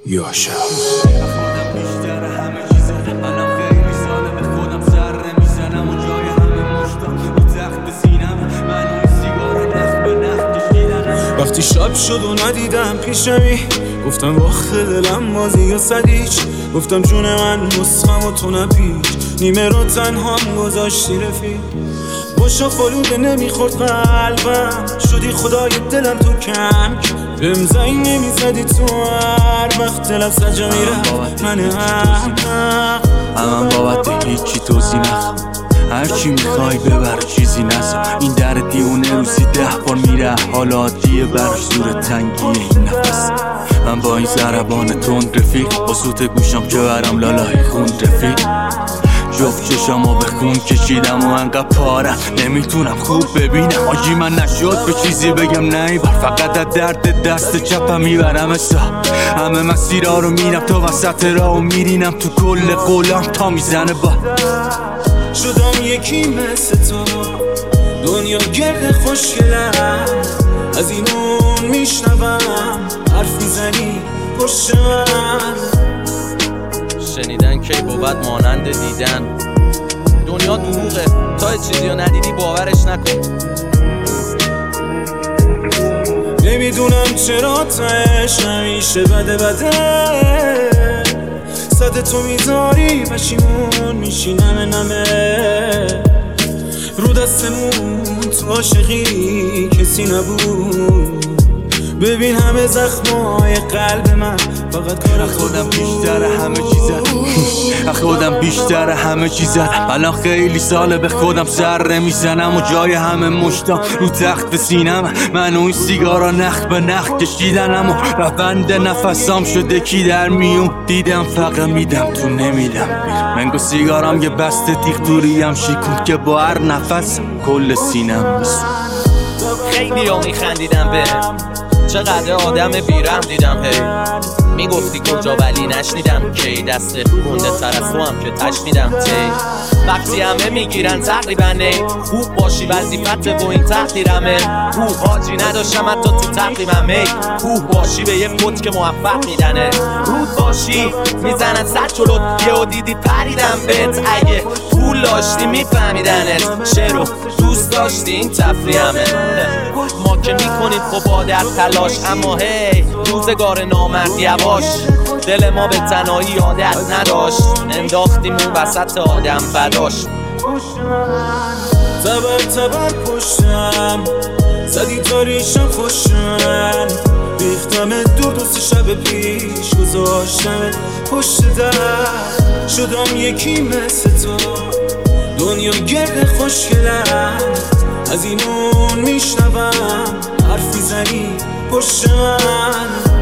یاشا خودم بیشتر همه چیزم الان خیلی ساله به خودم سر نمیزنم و جای همه مشتم رو تخت سینم من اون سیگار نخ به نخ کشیدنم. وقتی شب شد و ندیدم پیشمی گفتم وقت دلم مازی و سدیچ گفتم جون من نسخم و تو نپیچ نیمه رو تنها هم گذاشتی رفیق باشا فالوده نمیخورد قلبم شدی خدای دلم تو کم بهم زنگ نمیزدی تو هر وقت دلم سجا میره من من بابت هیچی توضیح نخوام هرچی میخوای ببر چیزی نزا این در دیونه روزی 10 بار میره حالا عادیه براش زور تنگیه این نفس من با این ضربان تند رفیق با سوت گوشم که برم لالای خون رفیق جفت چشامو به خون کشیدم و انقدر پارم نمیتونم خوب ببینم آجی من نشد به چیزی بگم نیبر فقط از درد دست چپم میبرم همه مسیرها رو میرم تا وسط راه و میرینم تو کل قولم تا میزنه با شدم یکی مثل تو دنیا گرد خوشگلم از این اون میشنوم حرف میزنی پشت من شنیدن کی بود مانند دیدن دنیا دروغه تا چیزی رو ندیدی باورش نکن نمیدونم چرا تاش همیشه بده صد تو میذاری پشیمون میشی نمه رو دستمون تو عاشقی کسی نبود ببین همه زخمای قلب من فقط کار خودم بیشتر همه چیزم خودم بیشتر همه چیزم الان خیلی ساله به خودم سر نمیزنم و جای همه مشتم رو تخت سینم من اون سیگارا نخ به نخ کشیدنم و روند نفسام شده کی در میون دیدم فقط میدم تو نمیدم منگو سیگارم یه بسته تیغ دوریم شیکون که با هر نفس کل سینم میسون خیلی ها میخندیدم به چقدر آدم بیرم دیدم هی میگفتی کجا ولی نشنیدم کی دست گنده تر از تو هم که تشنیدم تی وقتی همه میگیرن تقریبا نی خوب باشی وظیفت و این تقدیرمه خوب حاجی نداشتم حتی تو تقریبم می خوب باشی به یه خود که موفق میدنه رود باشی میزنن صد جلوت یهو دیدی پریدم بهت اگه پول داشتی میفهمیدنت شعر رو دوست داشتی این تفریحمه ما که میکنیم خب در تلاش اما هی روزگار نامرد یواش دل ما به تنهایی عادت نداشت انداختیم اون وسط آدم فداش تبر پشتم زدی تا ریشم خوشم ریختم دور دوست شب پیش گذاشتم پشت در شدم یکی مثل تو دنیا گرد خوشگلم از این اون میشنوم حرف میزنی پشت من